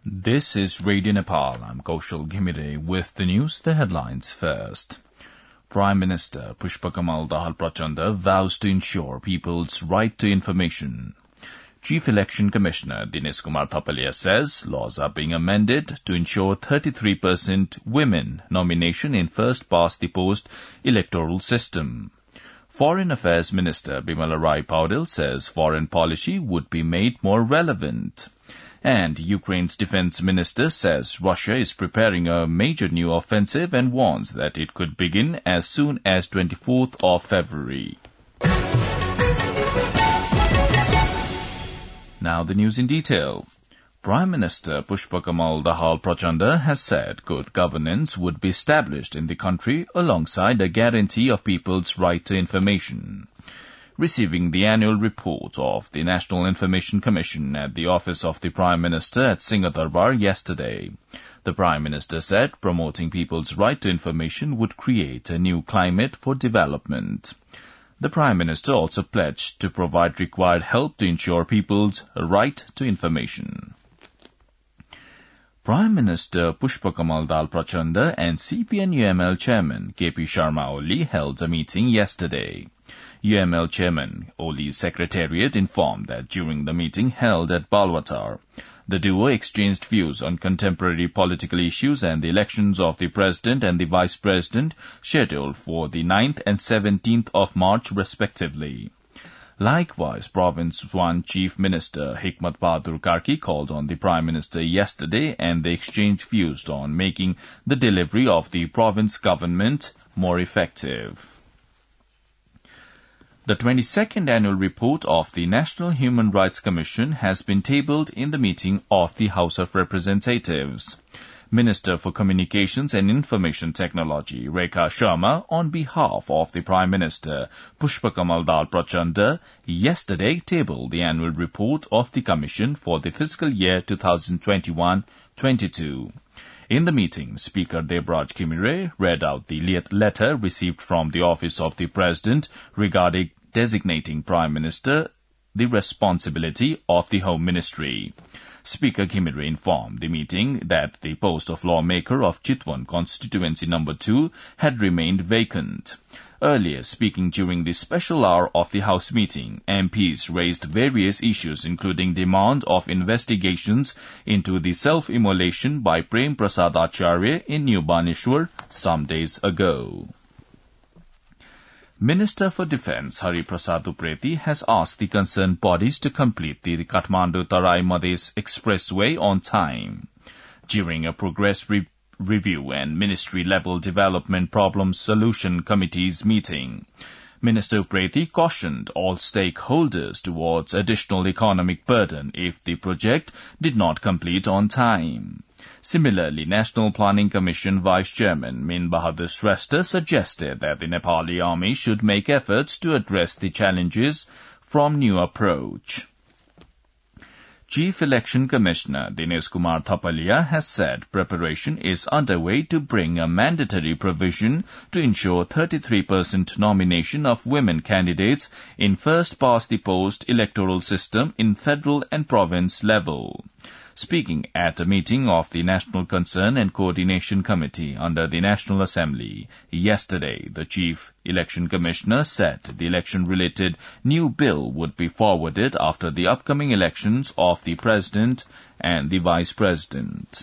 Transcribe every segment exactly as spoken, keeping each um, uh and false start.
This is Radio Nepal. I'm Kaushal Ghimire with the news, the headlines first. Prime Minister Pushpakamal Dahal Prachanda vows to ensure people's right to information. Chief Election Commissioner Dinesh Kumar Thapalia says laws are being amended to ensure thirty-three percent women nomination in first-past-the-post electoral system. Foreign Affairs Minister Bimala Rai Paudel says foreign policy would be made more relevant. And Ukraine's defense minister says Russia is preparing a major new offensive and warns that it could begin as soon as twenty-fourth of February. Now the news in detail. Prime Minister Pushpakamal Dahal Prachanda has said good governance would be established in the country alongside a guarantee of people's right to information. Receiving the annual report of the National Information Commission at the office of the Prime Minister at Singhadarbar yesterday, the Prime Minister said promoting people's right to information would create a new climate for development. The Prime Minister also pledged to provide required help to ensure people's right to information. Prime Minister Pushpakamal Dahal Prachanda and C P N U M L Chairman K P Sharma Oli held a meeting yesterday. U M L Chairman Oli's Secretariat informed that during the meeting held at Balwatar, the duo exchanged views on contemporary political issues and the elections of the President and the Vice President scheduled for the ninth and seventeenth of March respectively. Likewise, Province one Chief Minister Hikmat Bahadur Karki called on the Prime Minister yesterday and they exchanged views on making the delivery of the province government more effective. The twenty-second annual report of the National Human Rights Commission has been tabled in the meeting of the House of Representatives. Minister for Communications and Information Technology, Rekha Sharma, on behalf of the Prime Minister, Pushpakamal Dahal Prachanda, yesterday tabled the annual report of the Commission for the fiscal year twenty twenty-one twenty-two. In the meeting, Speaker Debraj Kimire read out the letter received from the Office of the President regarding designating Prime Minister the responsibility of the Home Ministry. Speaker Kimire informed the meeting that the post of lawmaker of Chitwan Constituency Number two had remained vacant. Earlier, speaking during the special hour of the House meeting, M Ps raised various issues including demand of investigations into the self-immolation by Prem Prasad Acharya in New Baneshwar some days ago. Minister for Defence Hari Prasad Upreti has asked the concerned bodies to complete the Kathmandu-Tarai Madhes Expressway on time. During a progress re- review and ministry-level development problem solution committees meeting, Minister Upreti cautioned all stakeholders towards additional economic burden if the project did not complete on time. Similarly, National Planning Commission Vice Chairman Min Bahadur Shrestha suggested that the Nepali Army should make efforts to address the challenges from new approach. Chief Election Commissioner Dinesh Kumar Thapalia has said preparation is underway to bring a mandatory provision to ensure thirty-three percent nomination of women candidates in first-past-the-post electoral system in federal and province level. Speaking at a meeting of the National Concern and Coordination Committee under the National Assembly yesterday, the Chief Election Commissioner said the election-related new bill would be forwarded after the upcoming elections of the President and the Vice President.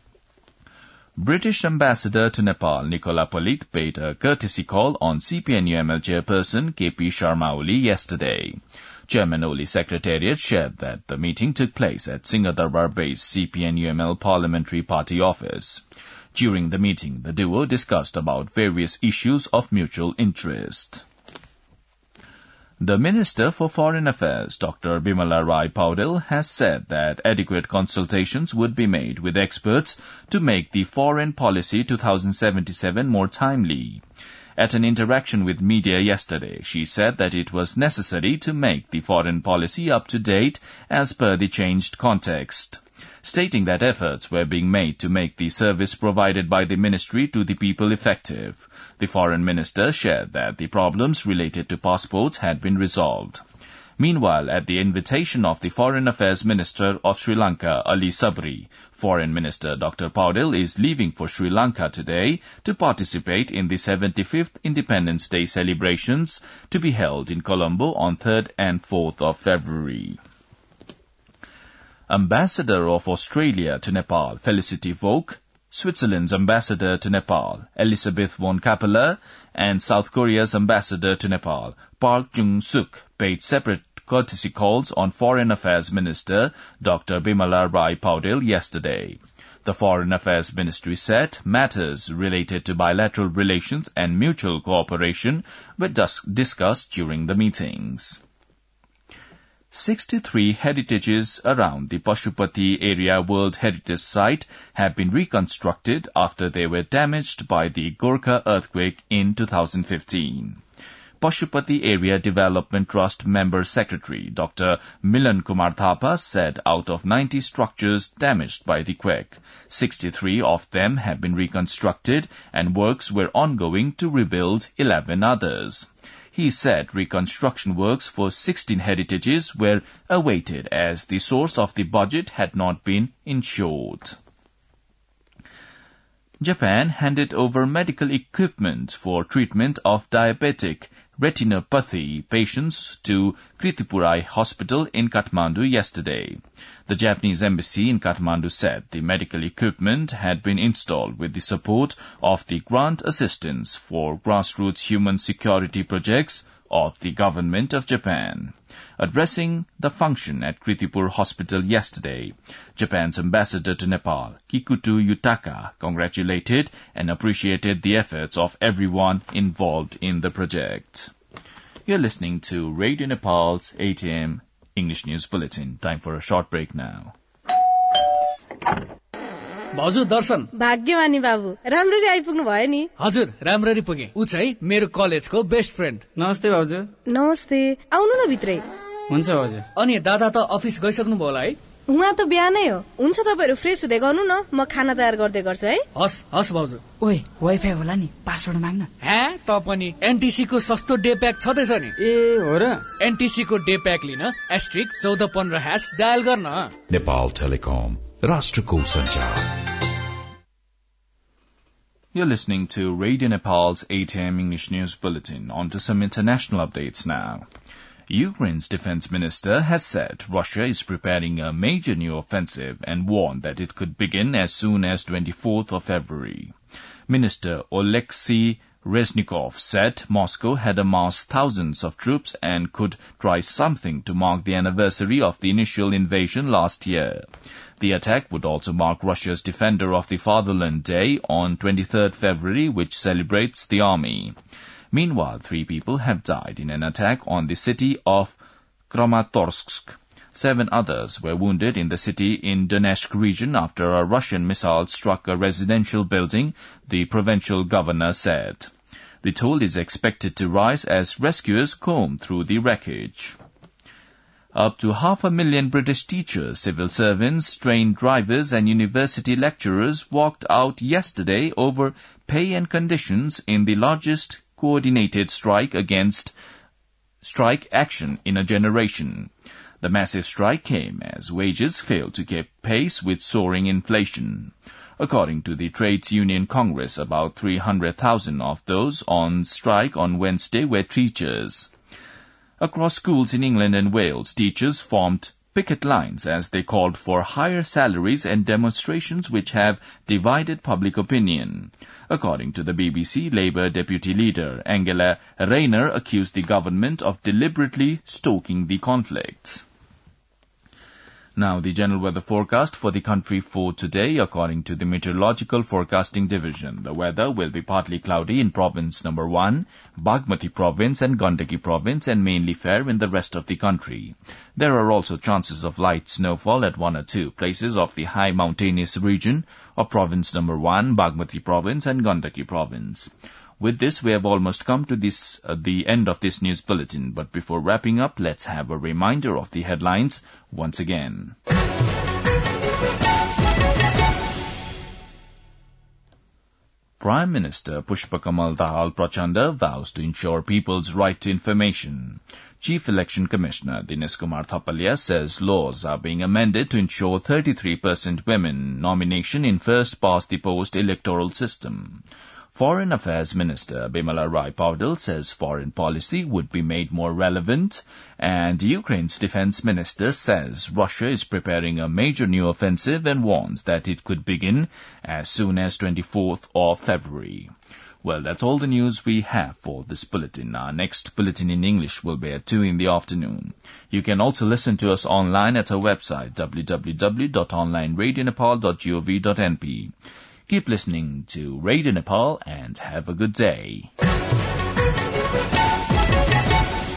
British Ambassador to Nepal Nicola Palit paid a courtesy call on C P N U M L Chairperson K P Sharma Oli yesterday. Chairman Oli's Secretariat shared that the meeting took place at Singhadarbar-based C P N U M L Parliamentary Party office. During the meeting, the duo discussed about various issues of mutual interest. The Minister for Foreign Affairs, Doctor Bimala Rai Paudel, has said that adequate consultations would be made with experts to make the Foreign Policy twenty seventy-seven more timely. At an interaction with media yesterday, she said that it was necessary to make the foreign policy up to date as per the changed context. Stating that efforts were being made to make the service provided by the ministry to the people effective, the foreign minister shared that the problems related to passports had been resolved. Meanwhile, at the invitation of the Foreign Affairs Minister of Sri Lanka, Ali Sabri, Foreign Minister Doctor Paudel is leaving for Sri Lanka today to participate in the seventy-fifth Independence Day celebrations to be held in Colombo on third and fourth of February. Ambassador of Australia to Nepal, Felicity Vogt, Switzerland's ambassador to Nepal, Elizabeth von Kappeler, and South Korea's ambassador to Nepal, Park Jung-suk, paid separate courtesy calls on Foreign Affairs Minister Doctor Bimala Rai Paudel yesterday. The Foreign Affairs Ministry said matters related to bilateral relations and mutual cooperation were dis- discussed during the meetings. sixty-three heritages around the Pashupati Area World Heritage Site have been reconstructed after they were damaged by the Gorkha earthquake in two thousand fifteen. Pashupati Area Development Trust Member Secretary Doctor Milan Kumar Thapa said out of ninety structures damaged by the quake, sixty-three of them have been reconstructed and works were ongoing to rebuild eleven others. He said reconstruction works for sixteen heritages were awaited as the source of the budget had not been ensured. Japan handed over medical equipment for treatment of diabetic retinopathy patients to Kritipurai Hospital in Kathmandu yesterday. The Japanese embassy in Kathmandu said the medical equipment had been installed with the support of the Grant Assistance for Grassroots Human Security Projects of the Government of Japan. Addressing the function at Kritipur Hospital yesterday, Japan's ambassador to Nepal, Kikuto Yutaka, congratulated and appreciated the efforts of everyone involved in the project. You're listening to Radio Nepal's eight a.m. English News Bulletin. Time for a short break now. भाउजू दर्शन भाग्यमानी बाबु राम्ररी आइपुग्नु भयो नि हजुर राम्ररी पुगे उ चाहिँ मेरो कलेजको बेस्ट फ्रेन्ड नमस्ते भाउजू नमस्ते आउनु न भित्रै हुन्छ भाउजू अनि दादा त अफिस गइसक्नु भयो होला है उहाँ त बिहानै हो हुन्छ तपाईहरु फ्रेस हुँदै गर्नु न म खाना तयार गर्दै गर्छु है हस् हस् भाउजू ओइ वाइफाई होला नि पासवर्ड माग्न हे त पनि एनटीसी को सस्तो डे प्याक छदैछ नि ए हो र एनटीसी को डे प्याक लिन एस्ट्रिक चौध पन्ध्र ह्याश डायल गर्न नेपाल टेलिकम राष्ट्रको सञ्चार. You're listening to Radio Nepal's eight a.m. English News Bulletin. On to some international updates now. Ukraine's defense minister has said Russia is preparing a major new offensive and warned that it could begin as soon as twenty-fourth of February. Minister Oleksiy Reznikov said Moscow had amassed thousands of troops and could try something to mark the anniversary of the initial invasion last year. The attack would also mark Russia's Defender of the Fatherland Day on twenty-third of February, which celebrates the army. Meanwhile, three people have died in an attack on the city of Kramatorsk. Seven others were wounded in the city in Donetsk region after a Russian missile struck a residential building, the provincial governor said. The toll is expected to rise as rescuers comb through the wreckage. Up to half a million British teachers, civil servants, trained drivers and university lecturers walked out yesterday over pay and conditions in the largest coordinated strike against strike action in a generation. The massive strike came as wages failed to keep pace with soaring inflation. According to the Trades Union Congress, about three hundred thousand of those on strike on Wednesday were teachers. Across schools in England and Wales, teachers formed picket lines as they called for higher salaries and demonstrations which have divided public opinion. According to the B B C, Labour Deputy Leader Angela Rayner accused the government of deliberately stoking the conflict. Now, the general weather forecast for the country for today, according to the Meteorological Forecasting Division. The weather will be partly cloudy in province number one, Bagmati province and Gandaki province, and mainly fair in the rest of the country. There are also chances of light snowfall at one or two places of the high mountainous region of province number one, Bagmati province and Gandaki province. With this, we have almost come to this uh, the end of this news bulletin. But before wrapping up, let's have a reminder of the headlines once again. Prime Minister Pushpakamal Dahal Prachanda vows to ensure people's right to information. Chief Election Commissioner Dinesh Kumar Thapalia says laws are being amended to ensure thirty-three percent women nomination in first-past-the-post electoral system. Foreign Affairs Minister Bimala Rai Paudel says foreign policy would be made more relevant, and Ukraine's Defense Minister says Russia is preparing a major new offensive and warns that it could begin as soon as twenty-fourth of February. Well, that's all the news we have for this bulletin. Our next bulletin in English will be at two in the afternoon. You can also listen to us online at our website, w w w dot online radio nepal dot gov dot n p. Keep listening to Radio Nepal and have a good day.